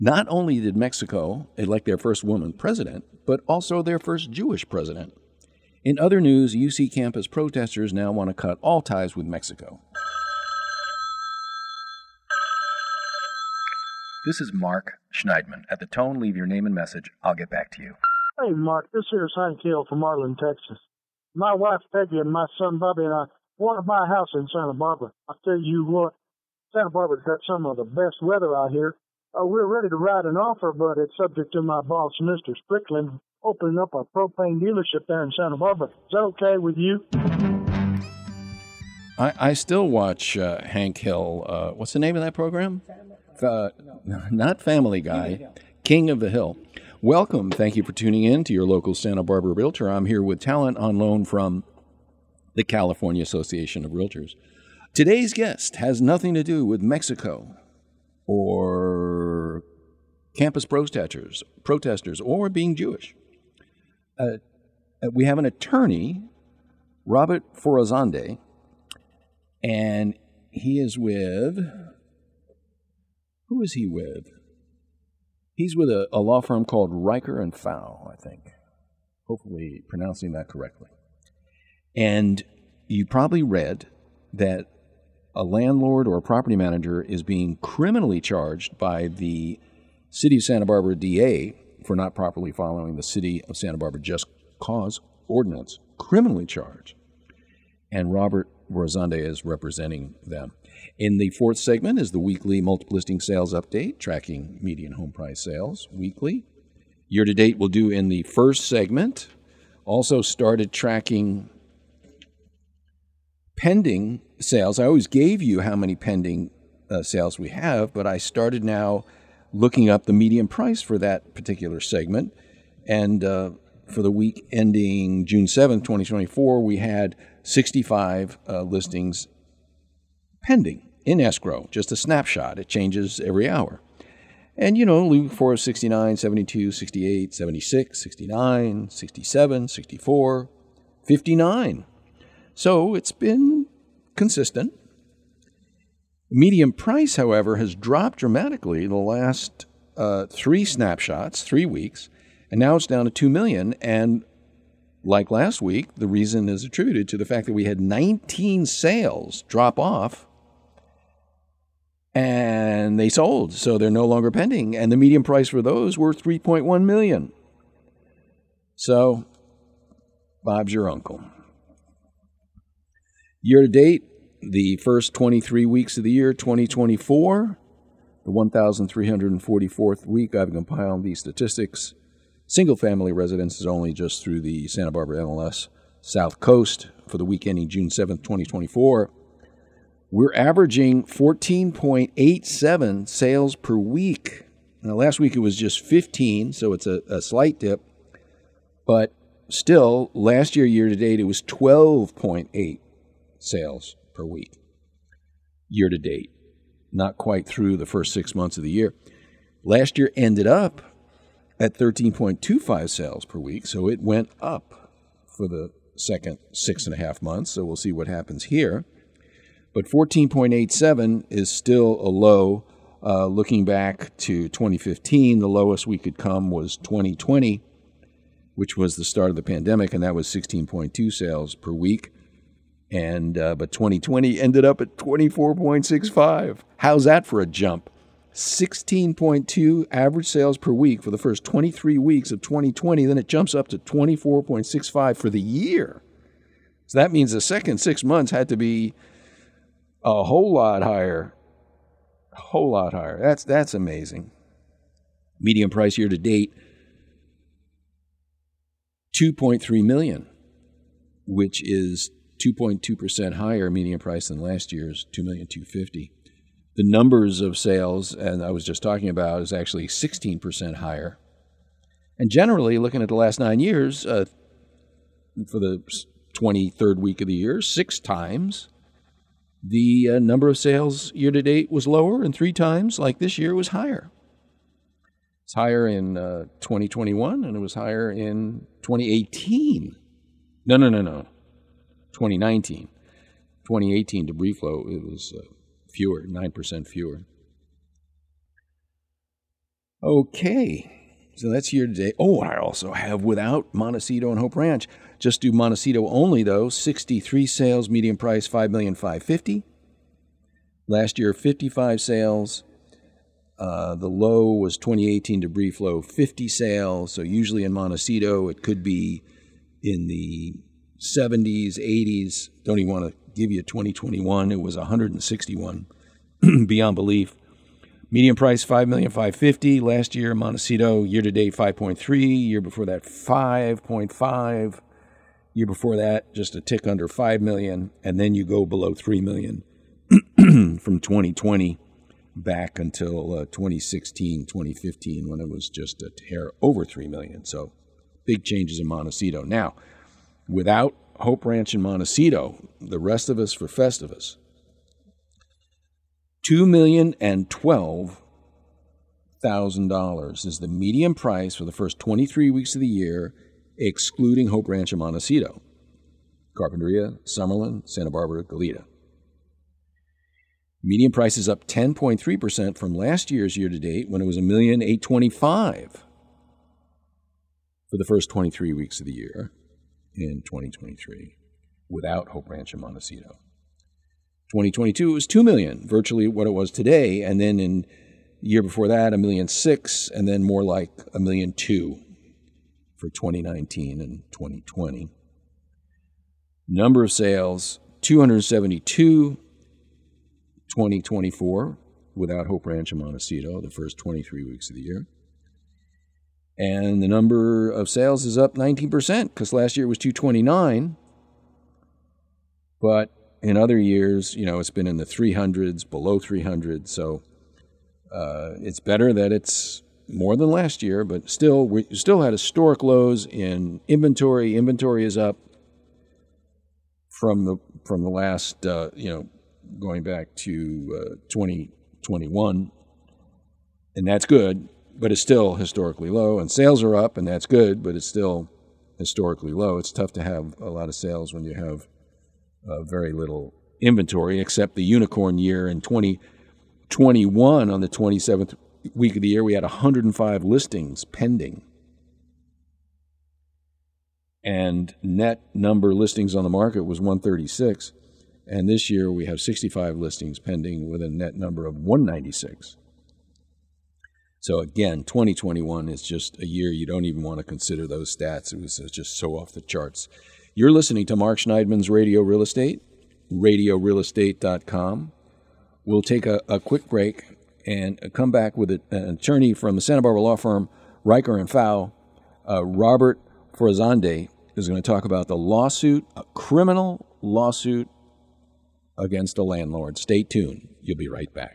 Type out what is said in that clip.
Not only did Mexico elect their first woman president, but also their first Jewish president. In other news, UC campus protesters now want to cut all ties with Mexico. This is Mark Schneidman. At the tone, leave your name and message. I'll get back to you. Hey, Mark, this here's Hank Hill from Arlen, Texas. My wife Peggy and my son Bobby and I want to buy a house in Santa Barbara. I tell you what, Santa Barbara's got some of the best weather out here. We're ready to write an offer, but it's subject to my boss, Mr. Strickland, opening up a propane dealership there in Santa Barbara. Is that okay with you? I still watch Hank Hill. What's the name of that program? Not Family Guy. King of the Hill. Welcome. Thank you for tuning in to your local Santa Barbara Realtor. I'm here with talent on loan from the California Association of Realtors. Today's guest has nothing to do with Mexico or campus protesters or being Jewish. We have an attorney, Robert Forazande, and he is with... Who is he with? He's with a law firm called Riker and Fow, I think. Hopefully pronouncing that correctly. And you probably read that a landlord or a property manager is being criminally charged by the City of Santa Barbara DA for not properly following the City of Santa Barbara Just Cause Ordinance. Criminally charged. And Robert Forazande is representing them. In the fourth segment is the weekly multiple listing sales update, tracking median home price sales weekly. Year to date, we'll do in the first segment. Also started tracking pending sales. I always gave you how many pending sales we have, but I started now looking up the median price for that particular segment. And for the week ending June 7th, 2024, we had 65 listings pending in escrow, just a snapshot. It changes every hour. And, look for 69, 72, 68, 76, 69, 67, 64, 59. So it's been consistent. Median price, however, has dropped dramatically the last 3 snapshots, 3 weeks, and now it's down to $2 million. And like last week, the reason is attributed to the fact that we had 19 sales drop off, and they sold, so they're no longer pending. And the median price for those were $3.1 million. So, Bob's your uncle. Year to date, the first 23 weeks of the year, 2024, the 1,344th week, I've compiled these statistics. Single-family residence is only just through the Santa Barbara MLS South Coast for the week ending June 7th, 2024. We're averaging 14.87 sales per week. Now, last week it was just 15, so it's a slight dip. But still, last year to date, it was 12.8 sales per week. Year to date. Not quite through the first 6 months of the year. Last year ended up at 13.25 sales per week, so it went up for the second 6.5 months, so we'll see what happens here. But 14.87 is still a low. Looking back to 2015, the lowest we could come was 2020, which was the start of the pandemic, and that was 16.2 sales per week. And but 2020 ended up at 24.65. How's that for a jump? 16.2 average sales per week for the first 23 weeks of 2020. Then it jumps up to 24.65 for the year. So that means the second 6 months had to be a whole lot higher. A whole lot higher. That's amazing. Median price year to date, $2.3 million, which is 2.2% higher median price than last year's $2,250,000. The numbers of sales, and I was just talking about, is actually 16% higher. And generally, looking at the last 9 years, for the 23rd week of the year, 6 times the number of sales year to date was lower, and 3 times, like this year, was higher. It's higher in 2021, and it was higher in 2018. No. 2019. 2018, debris flow, it was fewer, 9% fewer. Okay, so that's year to date. Oh, I also have without Montecito and Hope Ranch. Just do Montecito only, though. 63 sales, median price $5,550,000. Last year, 55 sales. The low was 2018 debrief low, 50 sales. So usually in Montecito, it could be in the 70s, 80s. Don't even want to give you 2021. It was 161, beyond belief. Median price $5,550,000. Last year, Montecito, year to date 5.3. Year before that, 5.5. Year before that, just a tick under 5 million, and then you go below 3 million from 2020 back until 2016, 2015, when it was just a hair over 3 million. So big changes in Montecito. Now, without Hope Ranch and Montecito, the rest of us for Festivus, $2,012,000 is the median price for the first 23 weeks of the year, excluding Hope Ranch and Montecito. Carpinteria, Summerlin, Santa Barbara, Goleta. Median price is up 10.3% from last year's year-to-date when it was $1,825,000 for the first 23 weeks of the year in 2023 without Hope Ranch and Montecito. 2022, it was $2 million, virtually what it was today, and then in the year before that, $1,006,000, and then more like $1,002,000 for 2019 and 2020. Number of sales, 272, 2024, without Hope Ranch and Montecito, the first 23 weeks of the year. And the number of sales is up 19%, because last year it was 229, but in other years, it's been in the 300s, below 300, so it's better that it's more than last year, but still, we still had historic lows in inventory. Inventory is up from the last, going back to 2021, and that's good, but it's still historically low. And sales are up, and that's good, but it's still historically low. It's tough to have a lot of sales when you have very little inventory, except the unicorn year in 2021 on the 27th week of the year, we had 105 listings pending. And net number listings on the market was 136. And this year we have 65 listings pending with a net number of 196. So again, 2021 is just a year you don't even want to consider those stats. It was just so off the charts. You're listening to Mark Schneidman's Radio Real Estate, radiorealestate.com. We'll take a quick break and come back with an attorney from the Santa Barbara law firm Riker and Pfau, Robert Forzande, is going to talk about the lawsuit, a criminal lawsuit against a landlord. Stay tuned. You'll be right back.